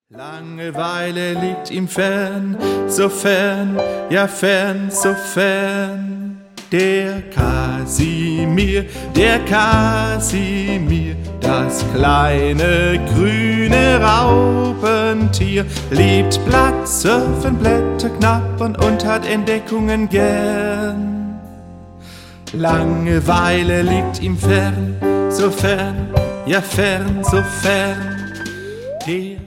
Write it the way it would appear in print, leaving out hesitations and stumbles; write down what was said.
Langeweile liegt ihm fern, so fern, ja fern, so fern. Der Kasimir, das kleine grüne Raubentier, liebt Blatt surfen, Blätter knabbern und hat Entdeckungen gern. Langeweile liegt ihm fern, so fern, ja fern, so fern. Der